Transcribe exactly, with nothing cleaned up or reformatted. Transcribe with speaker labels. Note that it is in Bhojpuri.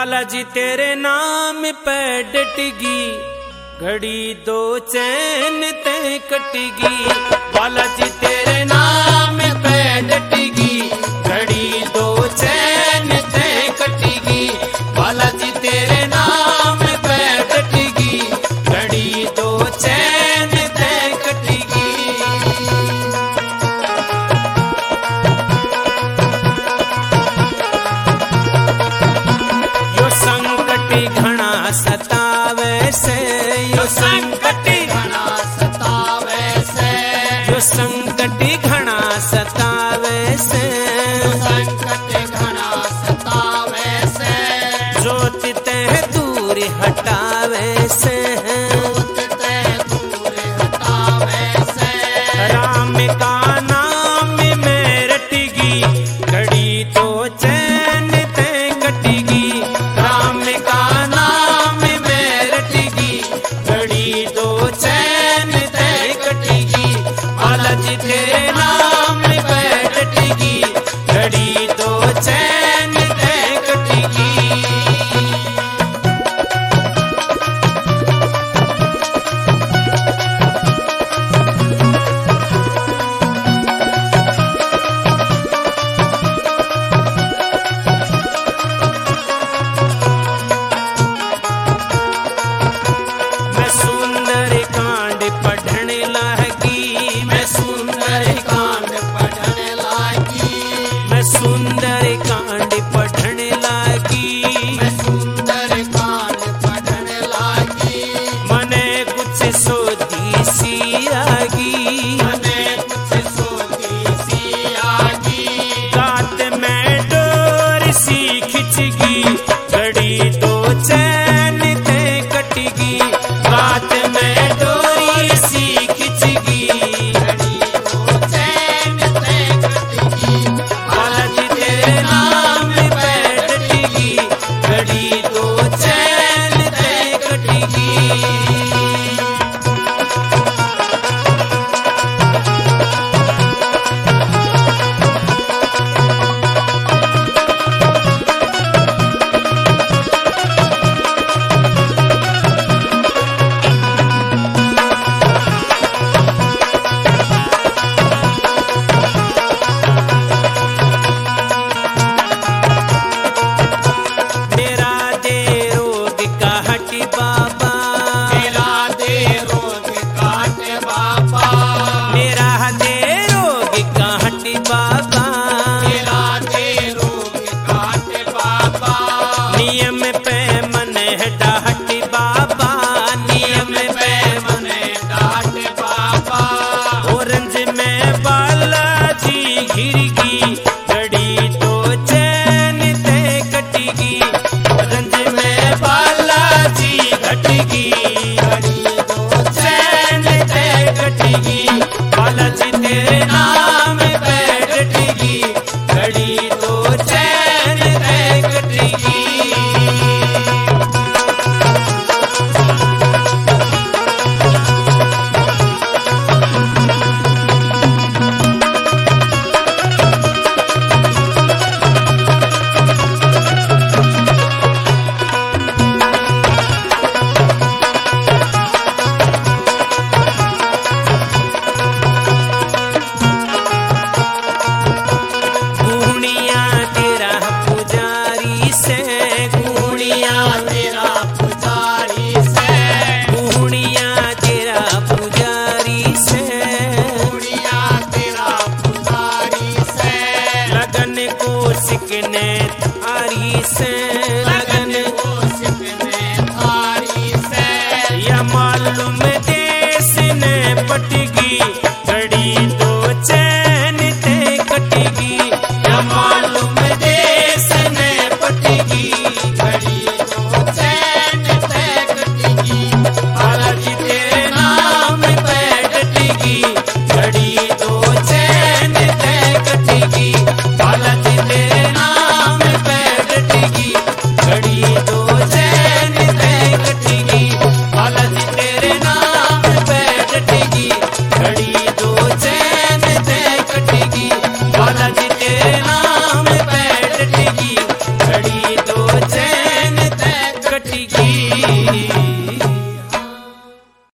Speaker 1: बालाजी तेरे नाम पे डटगी, घड़ी दो चैन ते कटगी। बालाजी तेरे नाम पे डटगी, घड़ी दो चैन ते कटगी। बालाजी तेरे नाम पे डटगी, घड़ी दो चैन ते कटगी। यो संकट घना सतावे से, यो संकट घना सतावे से, यो संकट घना सतावे से, यो संकट घना सतावे से। जोत ते दूर हटावे से, जोत ते दूर हटावे से। राम का नाम में रटगी, घड़ी तो चैन ते कटगी। राम का नाम में रटगी, घड़ी दो चैन ते कटगी। बालाजी तेरे नाम पे डटगी, घड़ी दो चैन ते कटगी। मैं सुंदर कांड पढ़ने लागी, मैं सुंदर कांड पढ़ने लागी, मैं सुंदर कांड पढ़ने लागी, मैं सुंदर कांड पढ़ने लागी। मने कुछ सोची सी आगी, मने कुछ सोची सी आगी। रात में डोर सी खिंचगी, घड़ी दो चैन ते कटगी। रात में डोरी सी खिंचगी, घड़ी दो चैन ते कटगी। बालाजी तेरे नाम पे डटगी, घड़ी दो चैन ते कटगी। मेरा दे रोग का हट बाबा, मेरा दे रोग का हट बाबा, मेरा दे रोग का हट बाबा, मेरा दे रोग का हट बाबा। नियम पे मन डाहट बाबा, नियम पे मन डाहट बाबा। औरंज में बालाजी घिरगी, घड़ी दो चैन ते कटगी। रंज में बालाजी घटगी, घड़ी दो चैन ते कटगी। बालाजी तेरे नाम पे डटगी, घड़ी दो चैन ते कटगी। गुणिया तेरा पुजारी से, गुणिया तेरा पुजारी से, गुणिया तेरा पुजारी से, गुणिया तेरा पुजारी से। लगन को सिकने थारी से, लगन को सिकने थारी से। या मालूम देश ने पटगी, घड़ी दो चैन ते कटगी। या मालूम देश ने पटगी, घड़ी दो चैन ते कटगी। बालाजी तेरे नाम पे डटगी, घड़ी दो चैन ते कटगी। बालाजी तेरे नाम पे डटगी, घड़ी दो चैन ते कटगी। बालाजी तेरे नाम पे डटगी, घड़ी दो चैन ते कटगी। बालाजी तेरे नाम पे डटगी, घड़ी दो चैन जी।